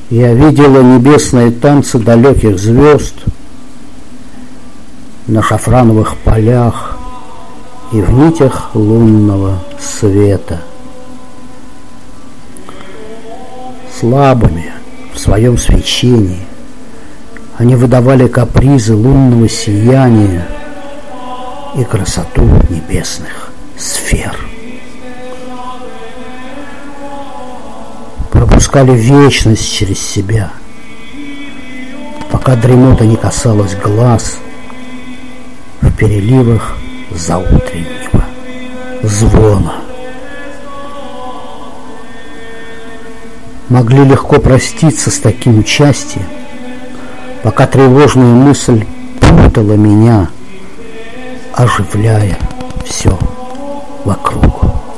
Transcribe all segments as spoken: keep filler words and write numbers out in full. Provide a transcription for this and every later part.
Я видела небесные танцы далеких звезд на шафрановых полях и в нитях лунного света. Слабыми в своем свечении они выдавали капризы лунного сияния и красоту небесных сфер. Пропускали вечность через себя, пока дремота не касалась глаз в переливах заутреннего звона. Могли легко проститься с таким участием, пока тревожная мысль путала меня, оживляя все вокруг.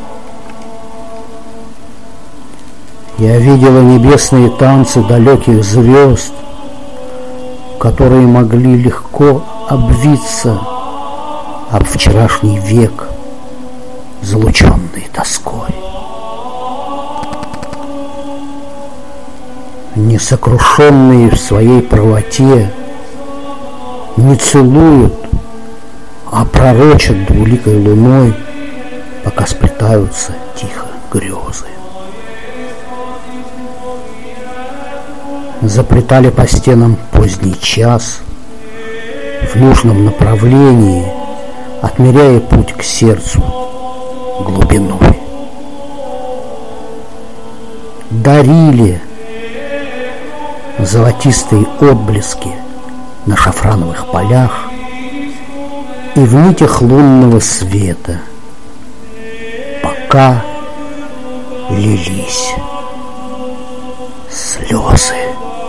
Я видела небесные танцы далеких звезд, которые могли легко обвиться об вчерашний век, залученный тоской. Несокрушенные в своей правоте не целуют, а пророчат двуликой луной, пока сплетаются тихо грезы. Заплетали по стенам поздний час в нужном направлении, отмеряя путь к сердцу глубиной. Дарили золотистые отблески на шафрановых полях и в нитях лунного света, пока лились слезы.